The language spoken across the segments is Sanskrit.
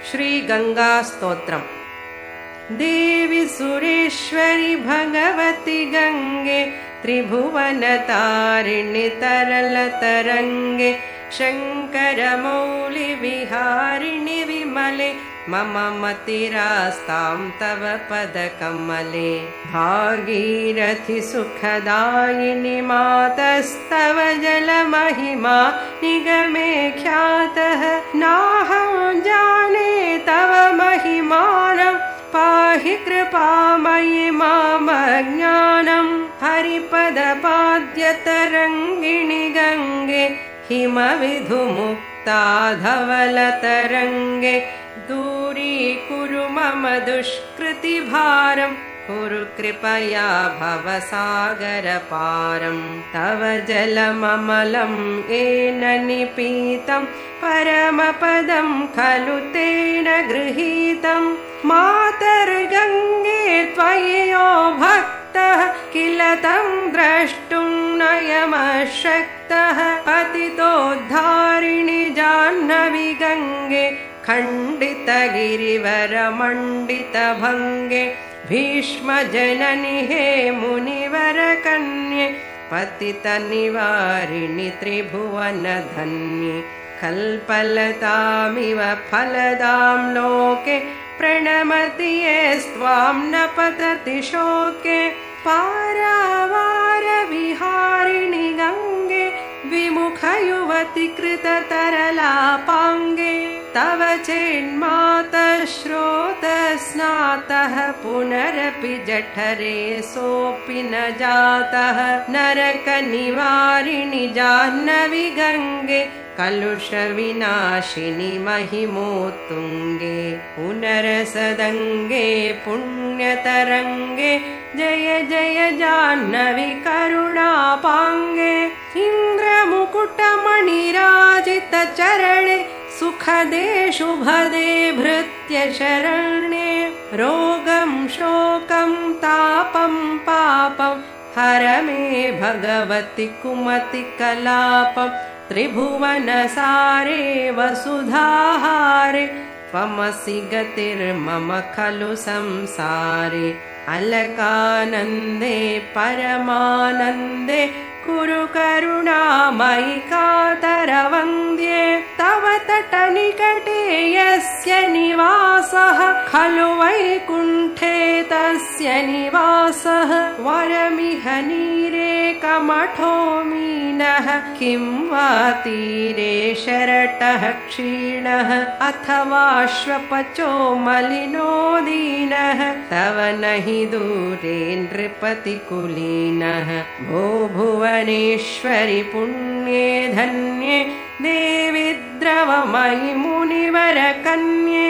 श्रीगङ्गास्तोत्रम्। देवि सुरेश्वरि भगवति गङ्गे त्रिभुवनतारिणि तरलतरङ्गे शङ्करमौलि विहारिणि विमले मम मतिरास्तां तव पदकमले। भागीरथि सुखदायिनि मातस्तव जलमहिमा निगमे ख्यातः। नाहं जाने तव महिमानं पाहि कृपामयि मामज्ञानम्। हरिपदपाद्यतरङ्गिणि गङ्गे हिमविधुमुक्ता धवलतरङ्गे दूरीकुरु मम दुष्कृतिभारम्। कुरु कृपया भवसागरपारम्। तव जलममलं येन निपीतं परमपदं खलु तेन गृहीतम्। मातर्गङ्गे त्वयि यो भक्तः किल तं द्रष्टुं नयमशक्तः। पतितोद्धारिणि जाह्नवी गङ्गे खण्डितगिरिवरमण्डितभङ्गे भीष्मजननि हे मुनिवरकन्ये पतितनिवारिणि त्रिभुवनधन्ये। कल्पलतामिव फलदां लोके प्रणमति यस्त्वां न पतति शोके। पारावारविहारिणि गङ्गे विमुखयुवति कृततरलापाङ्गे। तव चेन्मातः श्रोतस्नातः पुनरपि जठरे सोऽपि न जातः। नरकनिवारिणि जाह्नवी गङ्गे कलुषविनाशिनि महिमोत्तुङ्गे। पुनरसदङ्गे पुण्यतरङ्गे जय जय जाह्नवी करुणापाङ्गे। इन्द्रमुकुटमणिराजितचरणे सुखदे शुभदे भृत्यशरण्ये। रोगं शोकं तापं पापं हर मे भगवति कुमतिकलापम्। त्रिभुवनसारे वसुधाहारे त्वमसि गतिर्मम खलु संसारे। अलकानन्दे परमानन्दे कुरु करुणामयि कातरवन्द्ये। तव तटनिकटे यस्य निवासः खलु वैकुण्ठे तस्य निवासः। वरमिह नीरे कमठो मीनः किं वा तीरे शरटः क्षीणः अथवाश्वपचो मलिनो दीनः। तव नहि दूरे नृपतिकुलीनः। भो भुवनेश्वरि पुण्ये धन्ये देवि द्रवमयि मुनिवरकन्ये।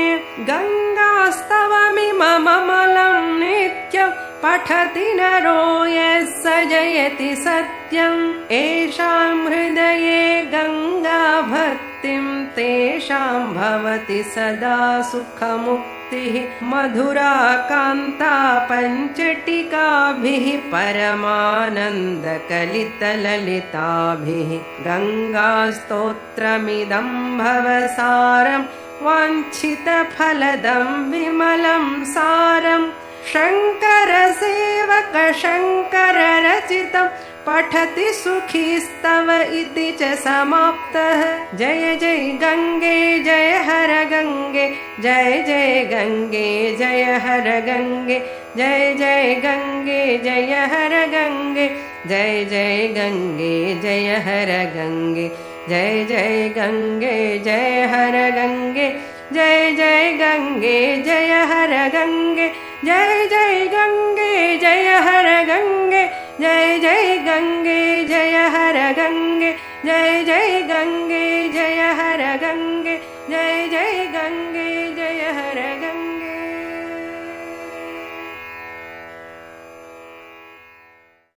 गङ्गास्तवमिममलं नित्यं पठति नरो यः स जयति सत्यम्। येषां हृदये गङ्गा भक्तिं तेषां भवति सदा सुखमुक्तिः। मधुरा कान्ता पञ्चटिकाभिः परमानन्दकलितललिताभिः। गङ्गास्तोत्रमिदं भवसारं वाञ्छितफलदं विमलं सारम्। शङ्करसेवक शङ्कररचितं पठति सुखीस्तव इति च समाप्तः। जय जय गङ्गे जय हर गङ्गे जय जय गङ्गे जय हर गङ्गे जय जय गङ्गे जय हर गङ्गे जय जय गङ्गे जय हर गङ्गे जय जय गङ्गे जय हर गङ्गे जय जय गङ्गे जय हर गङ्गे जय जय गङ्गे जय हर गङ्गे जय जय गङ्गे जय हर गङ्गे जय जय गङ्गे जय हर गङ्गे जय जय गङ्गे